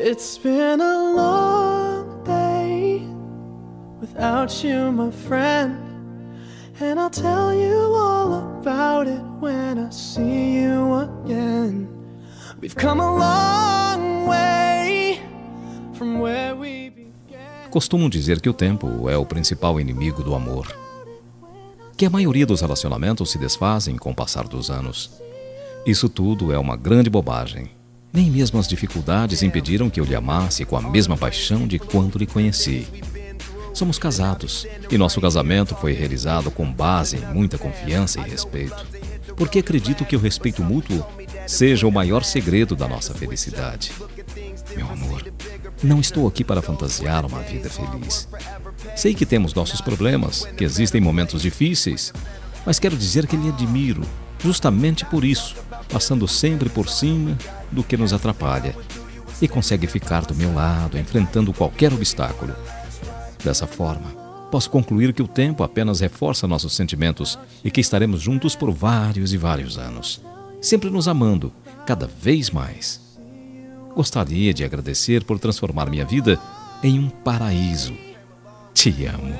It's been a long day without you, my friend, and I'll tell you all about it when I see you again. We've come a long way from where we began. Costumo dizer que o tempo é o principal inimigo do amor. Que a maioria dos relacionamentos se desfazem com o passar dos anos. Isso tudo é uma grande bobagem. Nem mesmo as dificuldades impediram que eu lhe amasse com a mesma paixão de quando lhe conheci. Somos casados, e nosso casamento foi realizado com base em muita confiança e respeito, porque acredito que o respeito mútuo seja o maior segredo da nossa felicidade. Meu amor, não estou aqui para fantasiar uma vida feliz. Sei que temos nossos problemas, que existem momentos difíceis, mas quero dizer que lhe admiro, justamente por isso, passando sempre por cima do que nos atrapalha, e consegue ficar do meu lado, enfrentando qualquer obstáculo. Dessa forma, posso concluir que o tempo apenas reforça nossos sentimentos e que estaremos juntos por vários e vários anos, sempre nos amando, cada vez mais. Gostaria de agradecer por transformar minha vida em um paraíso. Te amo.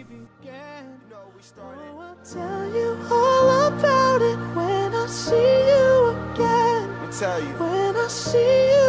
I'll tell you all about it when I see you again. When I see you